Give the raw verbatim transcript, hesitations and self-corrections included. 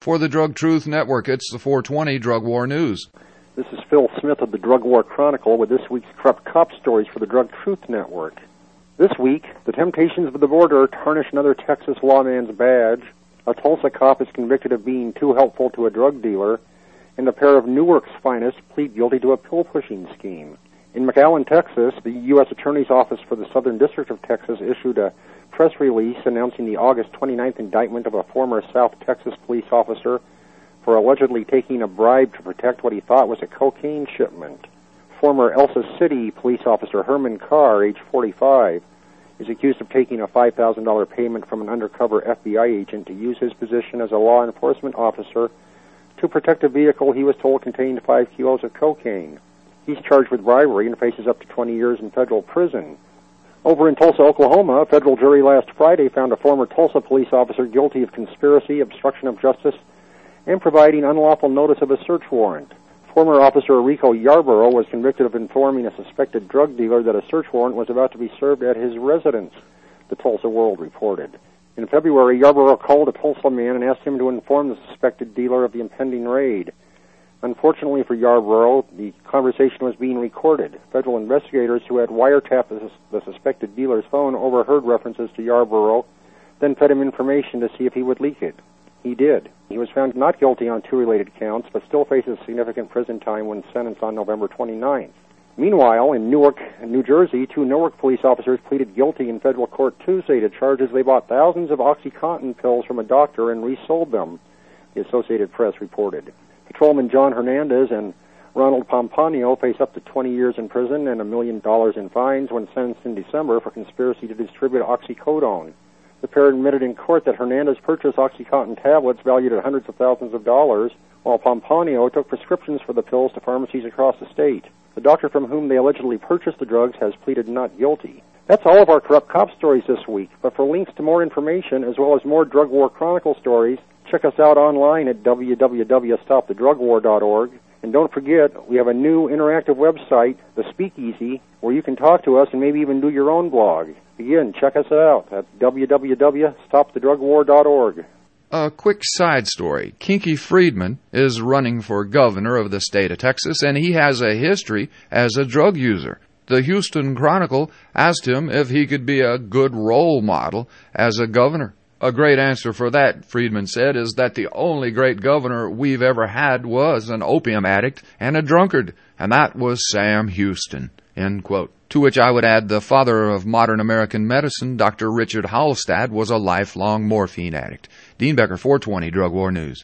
For the Drug Truth Network, it's the four twenty Drug War News. This is Phil Smith of the Drug War Chronicle with this week's corrupt cop stories for the Drug Truth Network. This week, the temptations of the border tarnish another Texas lawman's badge, a Tulsa cop is convicted of being too helpful to a drug dealer, and a pair of Newark's finest plead guilty to a pill-pushing scheme. In McAllen, Texas, the U S Attorney's Office for the Southern District of Texas issued a press release announcing the August twenty-ninth indictment of a former South Texas police officer for allegedly taking a bribe to protect what he thought was a cocaine shipment. Former Elsa City police officer Herman Carr, age forty-five, is accused of taking a five thousand dollars payment from an undercover F B I agent to use his position as a law enforcement officer to protect a vehicle he was told contained five kilos of cocaine. He's charged with bribery and faces up to twenty years in federal prison. Over in Tulsa, Oklahoma, a federal jury last Friday found a former Tulsa police officer guilty of conspiracy, obstruction of justice, and providing unlawful notice of a search warrant. Former officer Rico Yarborough was convicted of informing a suspected drug dealer that a search warrant was about to be served at his residence, the Tulsa World reported. In February, Yarborough called a Tulsa man and asked him to inform the suspected dealer of the impending raid. Unfortunately for Yarborough, the conversation was being recorded. Federal investigators who had wiretapped the, the suspected dealer's phone overheard references to Yarborough, then fed him information to see if he would leak it. He did. He was found not guilty on two related counts, but still faces significant prison time when sentenced on November twenty-ninth. Meanwhile, in Newark, New Jersey, two Newark police officers pleaded guilty in federal court Tuesday to charges they bought thousands of OxyContin pills from a doctor and resold them, the Associated Press reported. Patrolman John Hernandez and Ronald Pomponio face up to twenty years in prison and a million dollars in fines when sentenced in December for conspiracy to distribute oxycodone. The pair admitted in court that Hernandez purchased OxyContin tablets valued at hundreds of thousands of dollars, while Pomponio took prescriptions for the pills to pharmacies across the state. The doctor from whom they allegedly purchased the drugs has pleaded not guilty. That's all of our corrupt cop stories this week, but for links to more information as well as more Drug War Chronicle stories, check us out online at w w w dot stop the drug war dot org. And don't forget, we have a new interactive website, The Speakeasy, where you can talk to us and maybe even do your own blog. Again, check us out at w w w dot stop the drug war dot org. A quick side story. Kinky Friedman is running for governor of the state of Texas, and he has a history as a drug user. The Houston Chronicle asked him if he could be a good role model as a governor. A great answer for that, Friedman said, is that the only great governor we've ever had was an opium addict and a drunkard, and that was Sam Houston, end quote. To which I would add the father of modern American medicine, Doctor Richard Hallstatt, was a lifelong morphine addict. Dean Becker, four twenty, Drug War News.